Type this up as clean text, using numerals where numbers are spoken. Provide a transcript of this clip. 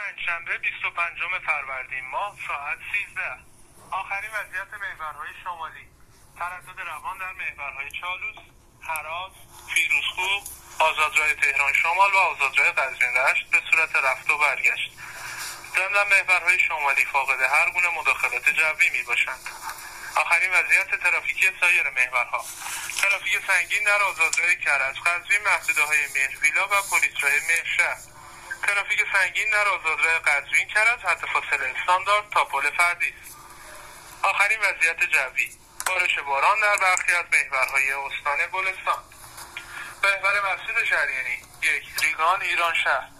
پنجشنبه 25 فروردین ماه ساعت 13. آخرین وضعیت محورهای شمالی: تردد روان در محورهای چالوس، هراس، فیروزکوه، آزادراه تهران شمال و آزادراه قزوین رشت به صورت رفت و برگشت. ضمن محورهای شمالی فاقد هر گونه مداخلات جوی می باشند. آخرین وضعیت ترافیکی سایر محورها: ترافیک سنگین در آزادراه کرج قزوین محدوده‌های مهرویلا و پلیسراه مهرشهر. ترافیک سنگین در آزادراه قزوین کرج حد فاصله استاندارد تا پل فردیس. آخرین وضعیت جوی: بارش باران در برخی از محورهای استان گلستان. محور مسجد شریعتی 1 ریگان ایران شهر.